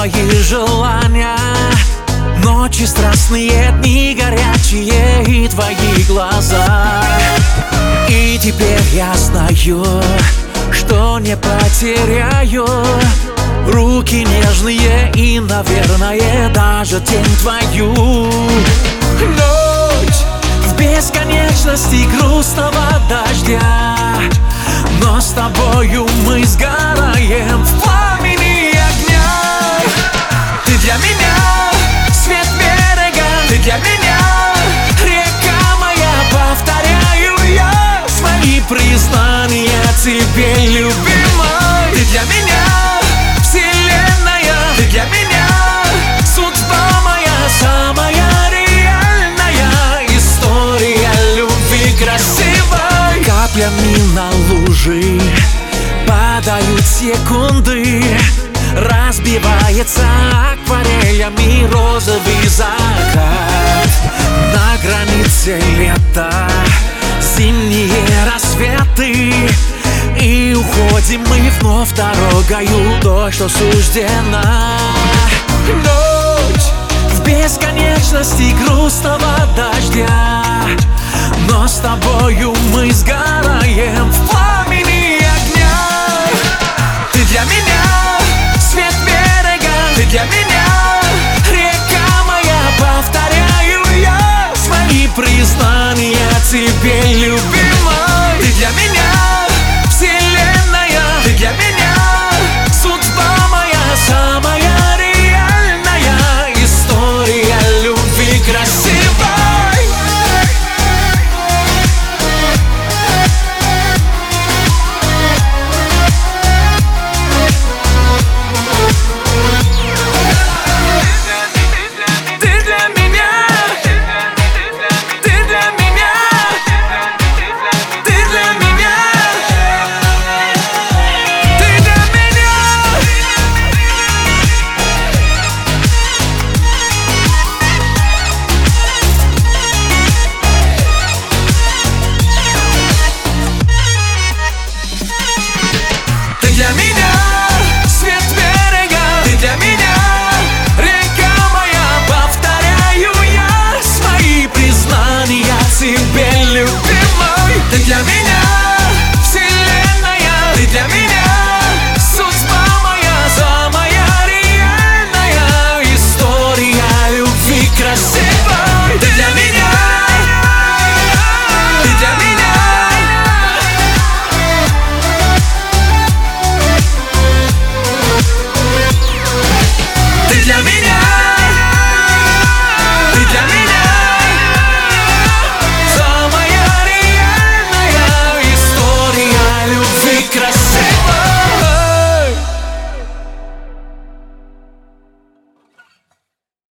твои желания. Ночи страстные, дни горячие и твои глаза. И теперь я знаю, что не потеряю руки нежные и, наверное, даже тень твою. Ночь в бесконечности грустного дождя, но с тобою мы сгораем в пламени огня. Ты для меня свет берега, ты для меня река моя, повторяю я свои признания тебе, любимой. Ты для меня вселенная, ты для меня судьба моя, самая реальная история любви красивой. Каплями на лужи падают секунды, разбивается акварелями розовый закат. На границе лета зимние рассветы, и уходим мы вновь дорогою той, что суждена. Ночь в бесконечности грустного дождя, но с тобою мы сгораем в пламени огня. Ты для меня свет берега, ты для меня